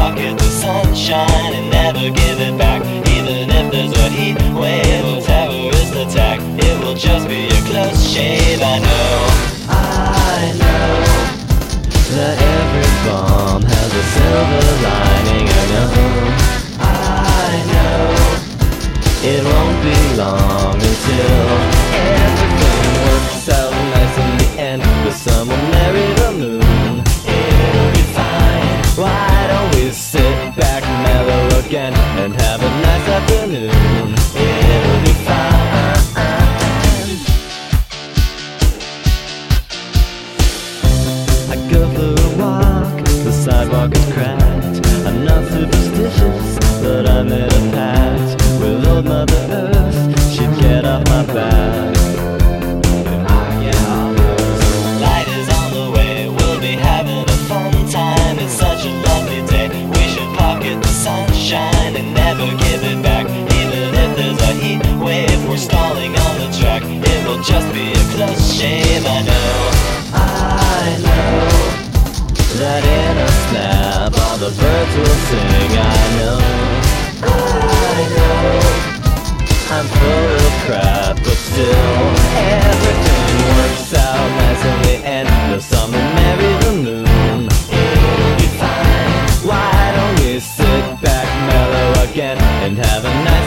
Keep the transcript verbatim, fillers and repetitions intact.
pocket the sunshine and never give it back. Even if there's a heat wave or terrorist attack, it will just be a close shave. I know, I know that every bomb has a silver lining. I know, I know it won't be long until everything works out nice in the end. The sun will marry the moon, it'll be fine. Why don't we sit back, mellow again, and have a nice afternoon? It'll be fine. I go for a walk, the sidewalk is cracked. I'm not superstitious, but I made a pact with old Mother Earth, she'd get off my back. Light is on the way, we'll be having a fun time. It's such a lovely day, we should pocket the sunshine and never give it back. Even if there's a heat wave, we're stalling on the track, it will just be a close shave. I know, I know that in a snap all the birds will sing. I know, I know I'm full of crap, but still everything works out nice in the end. The sun will marry the moon, it'll be fine. Why don't we sit back, mellow again, and have a nice